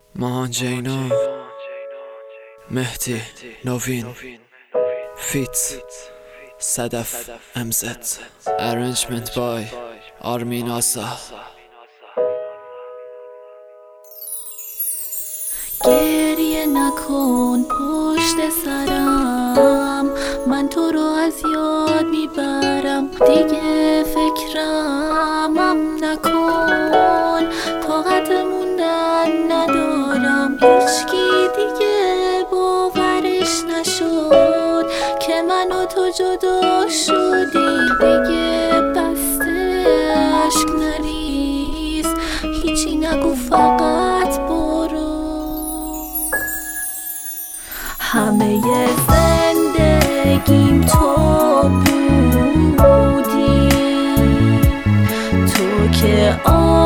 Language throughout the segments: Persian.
ماهان جینا، مهدی نوین، فیت صدف امزد، ارنجمنت بای آرمین آسا. گریه نکن پشت سرم، من تو رو از یاد میبرم. دیگه فکرم نکن، طاقت موندن ندارم. هیچکی دیگه باورش نشد که من و تو جدا شدی. دیگه بسته عشق نریز، هیچی نگو فقط برو. همه زندگیم تو بودی، تو که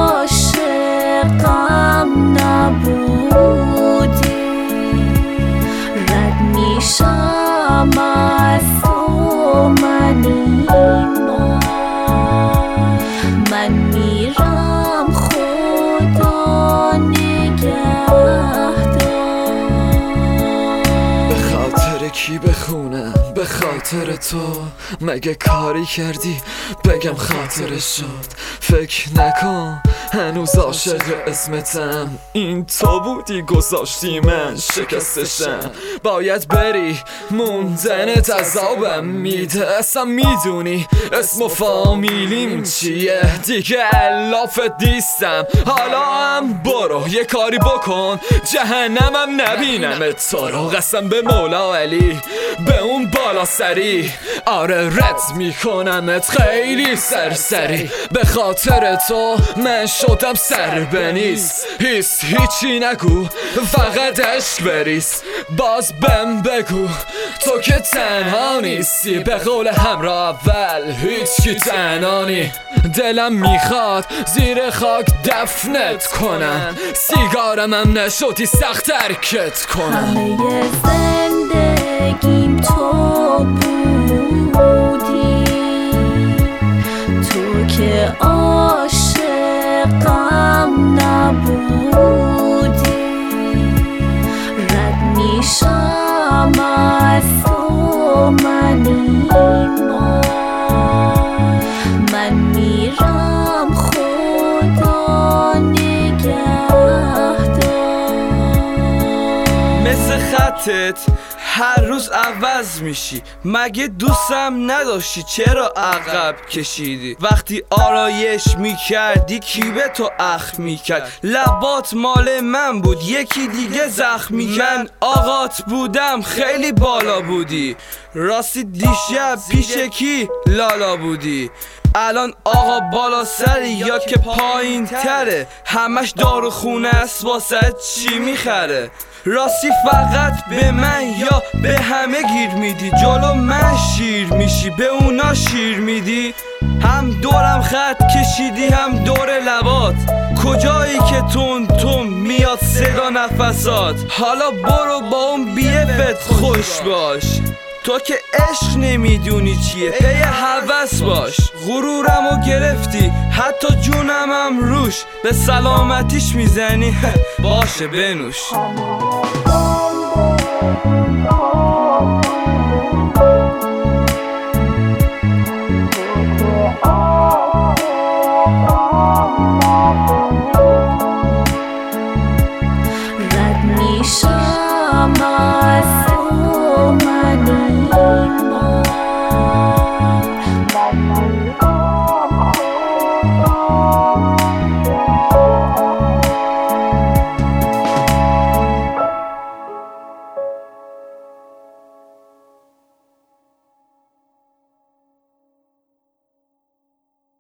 عاشقم نبودی. رد میشم از تو من این بار، من میرم خدا نگهدار. کی بخونم به خاطر تو؟ مگه کاری کردی بگم خاطرش شد؟ فکر نکن هنوز عاشق اسمتم. این تو بودی گذاشتی من شکستشم. باید بری موندنت عذابم میده. اصلا میدونی اسم و فامیلیم چیه؟ دیگه علافت نیستم. حالا هم برو یه کاری بکن جهنمم نبینم تو رو. قسم به مولا علی به اون بالا سری، آره رد میکنمت خیلی سرسری. به خاطر تو من شدم سر بنیز. هیچی نگو فقط عشق بریز. باز بهم بگو تو که تنها نیستی. به قول همراه اول هیچی تنها نی. دلم میخواد زیر خاک دفنت کنم. سیگارم هم نشدی سخت ترکت کنم. همه زندگیم تو بودی، تو که عاشقم نبودی. رد میشم از تو من این بار، من میرم خدا نگهدار. مثل خطت هر روز عوض میشی. مگه دوستم نداشتی چرا عقب کشیدی؟ وقتی آرایش میکردی کی به تو اخ میکرد؟ لبات مال من بود یکی دیگه زخمی کرد. من آقات بودم خیلی بالا بودی، راستی دیشب پیش کی لالا بودی؟ الان آقا بالا سری یا که پایین تره؟ همش داروخونه است واسه چی میخره؟ راستی فقط به من یا به همه گیر میدی؟ جلو من شیر میشی به اونا شیر میدی؟ هم دورم خط کشیدی هم دور لبات. کجایی که تون میاد صدا نفسات؟ حالا برو با اون بیفت خوش باش. تو که عشق نمیدونی چیه پی هوس باش. غرورمو گرفتی حتی جونمم روش. به سلامتیش میزنی باشه بنوش. رد میشم از